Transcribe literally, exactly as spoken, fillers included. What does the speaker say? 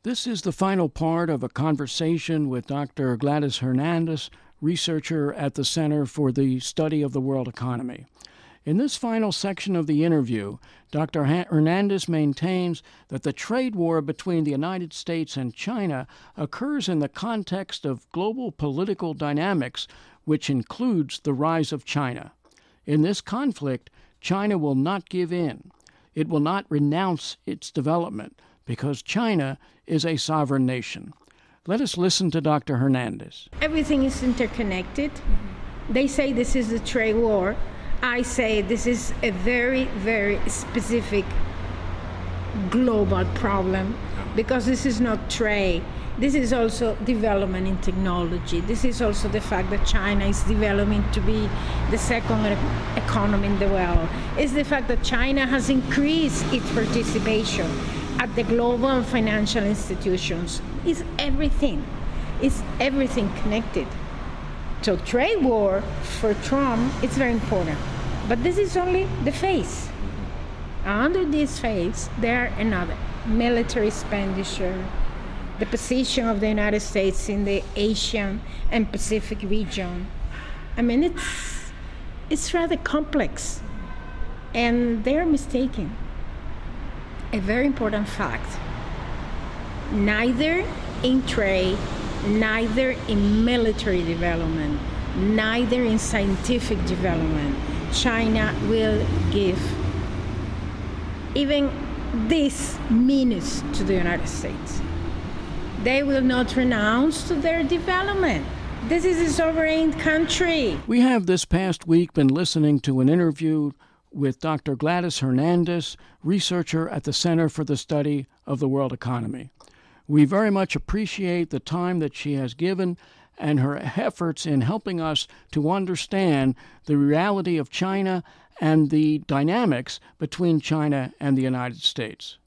This is the final part of a conversation with Doctor Gladys Hernandez, researcher at the Center for the Study of the World Economy. In this final section of the interview, Doctor Hernandez maintains that the trade war between the United States and China occurs in the context of global political dynamics, which includes the rise of China. In this conflict, China will not give in. It will not renounce its development because China is a sovereign nation. Let us listen to Doctor Hernandez. Everything is interconnected. They say this is a trade war. I say this is a very, very specific global problem because this is not trade. This is also development in technology. This is also the fact that China is developing to be the second economy in the world. It's the fact that China has increased its participation at the global financial institutions. It's everything. It's everything connected. So trade war for Trump is very important. But this is only the face. Under this face, there are another military expenditure, the position of the United States in the Asian and Pacific region. I mean, it's it's rather complex, and they're mistaken a very important fact. Neither in trade, neither in military development, neither in scientific development, China will give even this minutes to the United States. They will not renounce to their development. This is a sovereign country. We have this past week been listening to an interview with Doctor Gladys Hernandez, researcher at the Center for the Study of the World Economy. We very much appreciate the time that she has given and her efforts in helping us to understand the reality of China and the dynamics between China and the United States.